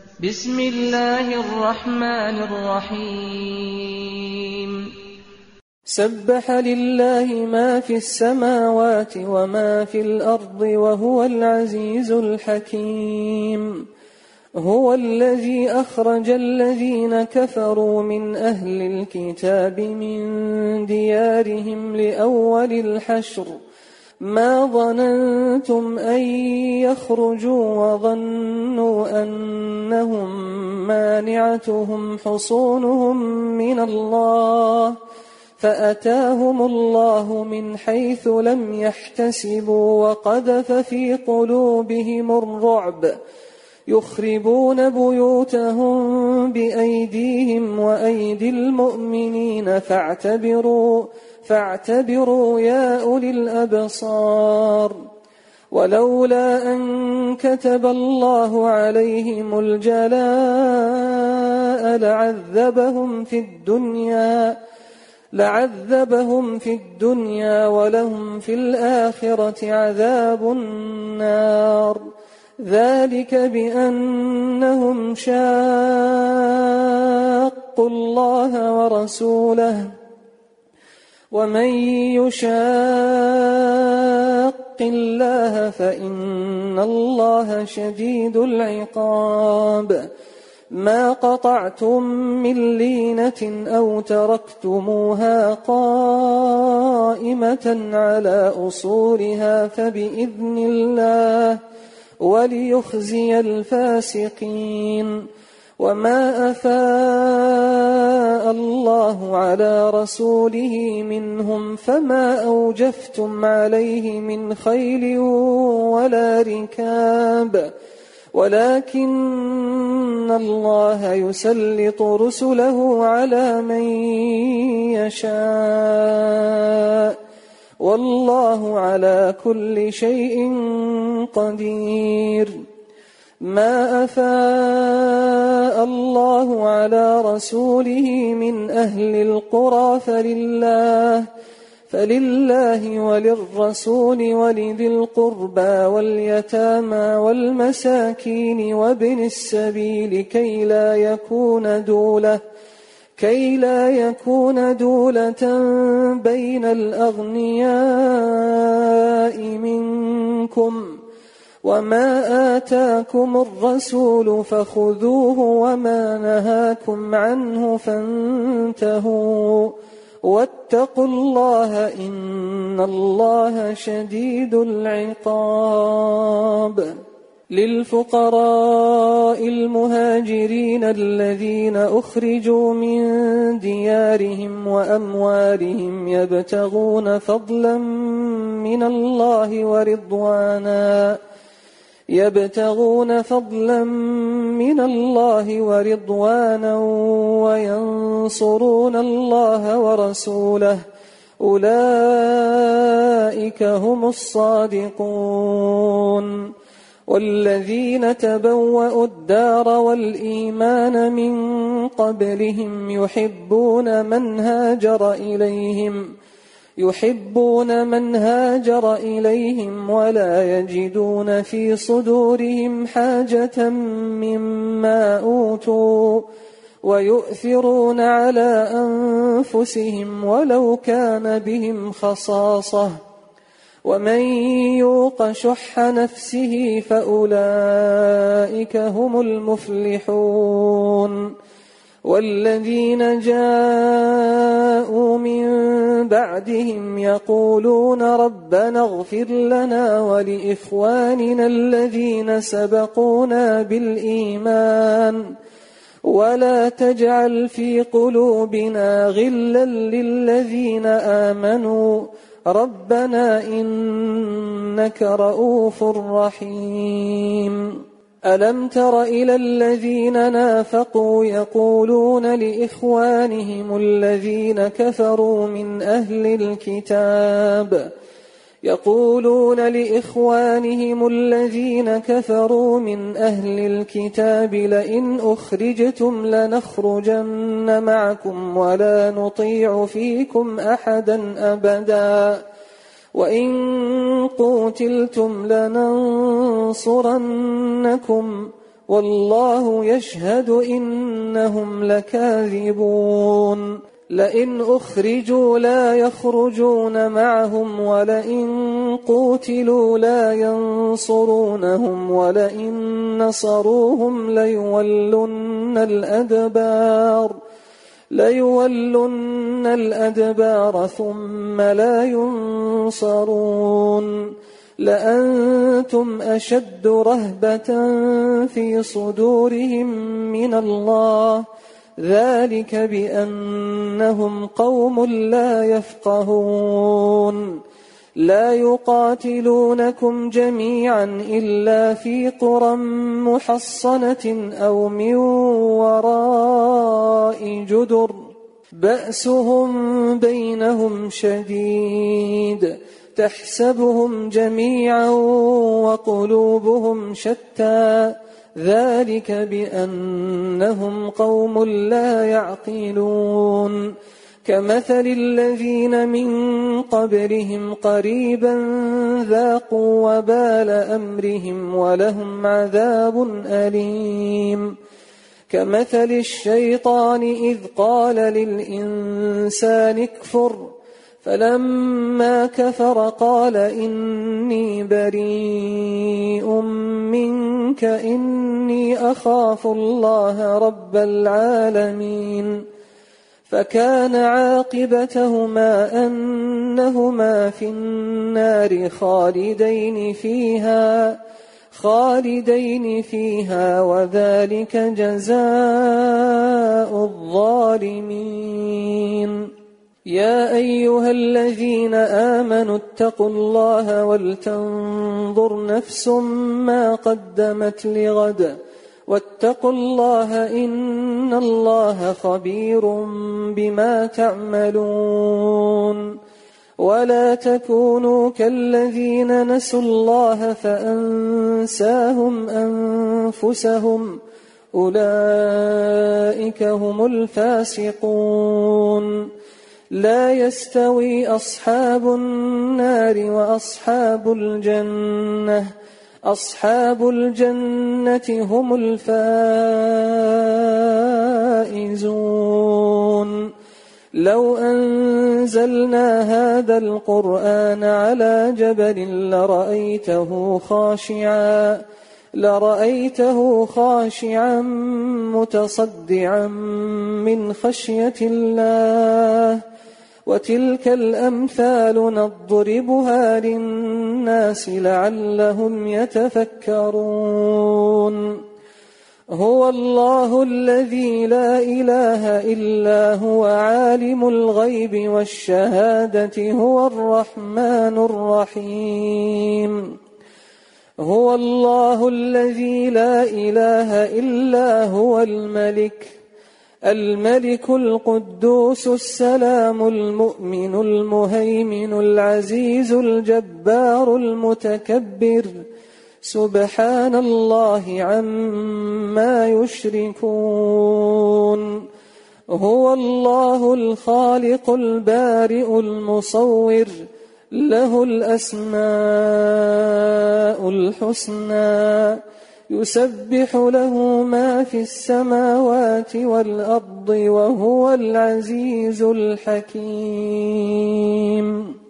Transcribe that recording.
بسم الله الرحمن الرحيم سبح لله ما في السماوات وما في الأرض وهو العزيز الحكيم. هو الذي أخرج الذين كفروا من أهل الكتاب من ديارهم لأول الحشر ما ظننتم أن يخرجوا وظنوا أنهم مانعتهم حصونهم من الله فأتاهم الله من حيث لم يحتسبوا وقذف في قلوبهم الرعب يخربون بيوتهم بأيديهم وأيدي المؤمنين فاعتبروا يا أولي الأبصار. ولولا أن كتب الله عليهم الجلاء لعذبهم في الدنيا ولهم في الآخرة عذاب النار. ذلك بأنهم شاقوا الله ورسوله ومن يشاق الله فإن الله شديد العقاب. ما قطعتم من لينة أو تركتموها قائمة على أصولها فبإذن الله وليخزي الفاسقين. وما أفاء الله على رسوله منهم فما أوجفتم عليه من خيل ولا ركاب ولكن الله يسلط رسله على من يشاء والله على كل شيء قدير. ما أفاء الله على رسوله من أهل القرى فلله وللرسول ولذي القربى واليتامى والمساكين وابن السبيل كي لا يكون دولة بين الأغنياء منكم. وما آتاكم الرسول فخذوه وما نهاكم عنه فانتهوا واتقوا الله إن الله شديد العقاب. للفقراء المهاجرين الذين أخرجوا من ديارهم وأموالهم يبتغون فضلا من الله ورضوانا وينصرون الله ورسوله أولئك هم الصادقون. والذين تبوأوا الدار والإيمان من قبلهم يحبون من هاجر إليهم ولا يجدون في صدورهم حاجة مما أوتوا ويؤثرون على أنفسهم ولو كان بهم خصاصة ومن يوق شح نفسه فأولئك هم المفلحون. والذين جاءوا من بعدهم يقولون ربنا اغفر لنا ولإخواننا الذين سبقونا بالإيمان ولا تجعل في قلوبنا غلا للذين آمنوا ربنا إنك رؤوف رحيم. ألم تر إلى الذين نافقوا يقولون لإخوانهم الذين كفروا من أهل الكتاب لئن أخرجتم لنخرجن معكم ولا نطيع فيكم أحدا أبدا وإن قوتلتم لننصرنكم والله يشهد إنهم لكاذبون لئن أخرجوا لا يخرجون معهم ولئن قوتلوا لا ينصرونهم ولئن نصروهم ليولن الأدبار ثم لا ينصرون لأنتم أشد رهبة في صدورهم من الله ذلك بأنهم قوم لا يفقهون لا يقاتلونكم جميعا إلا في قرى محصنة أو من وراء جدر بأسهم بينهم شديد تحسبهم جميعا وقلوبهم شتى ذلك بأنهم قوم لا يعقلون كمثل الذين من قبلهم قريبا ذاقوا وبال أمرهم ولهم عذاب أليم كمثل الشيطان إذ قال للإنسان اكفر فلما كفر قال إني بريء منك إني أخاف الله رب العالمين فكان عاقبتهما أنهما في النار خالدين فيها وذلك جزاء الظالمين يا أيها الذين آمنوا اتقوا الله ولتنظر نفس ما قدمت لغد واتقوا الله إن الله خبير بما تعملون ولا تكونوا كالذين نسوا الله فأنساهم أنفسهم أولئك هم الفاسقون لا يستوي أصحاب النار وأصحاب الجنة هم الفائزون لو أنزلنا هذا القرآن على جبل لرأيته خاشعا متصدعا من خشية الله وتلك الأمثال نضربها للناس لعلهم يتفكرون هو الله الذي لا إله إلا هو عالم الغيب والشهادة هو الرحمن الرحيم هو الله الذي لا إله إلا هو الملك القدوس السلام المؤمن المهيمن العزيز الجبار المتكبر سبحان الله عما يشركون هو الله الخالق البارئ المصور له الأسماء الحسنى يسبح له ما في السماوات والأرض وهو العزيز الحكيم